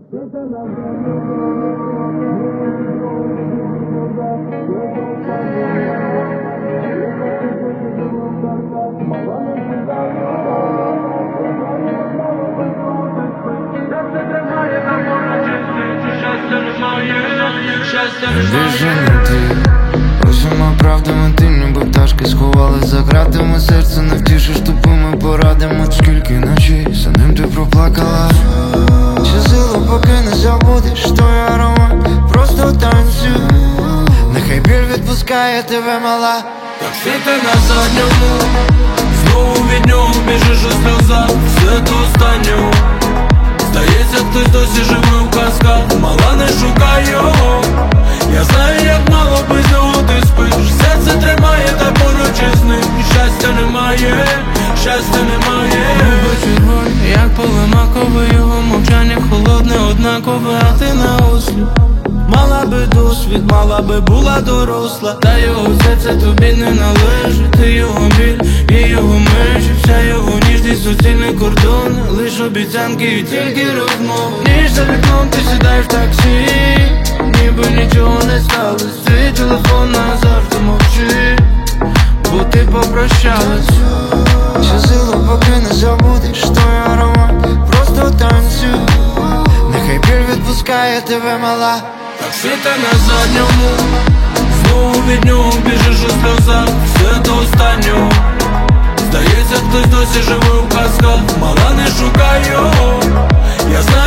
Біжи ти, усіма правдами ти ніби пташки сховали за ґратами. Серце не втішиш тупими порадами. Скільки ночей за ним ти проплакала. Чи силу поки не забудеш той аромат, просто танцюй. Нехай біль відпускає тебе, мала. Як світи на задньому, знову від нього біжиш у сльозах. Все до останнього. Здається, хтось досі живе в казках. Мала, не шукай його. Я знаю, як мало без нього ти спиш. Серце тримає, та поруч із ним. Щастя немає, щастя немає. Губи червоні, як поле макове. Його мовчання холодне, однакове, а ти на осліп. Мала би досвід, мала би була доросла. Та його серце тобі не належить. Ти його біль і його межі. Вся його ніжність, суцільні кордони. Лиш обіцянки і тільки розмови. Ніж за вікном ти сідаєш в таксі, ніби нічого не сталося. Твій телефон назавжди мовчи, бо ти попрощалась. Чи силу поки не забудеш той аромат, просто танцюй. Нехай біль відпускає тебе, мала. Так світа на задньому, знову від нього біжиш у сльозах. Все до останнього. Здається, хтось досі живе в казках. Мала, не шукай його. Я знаю,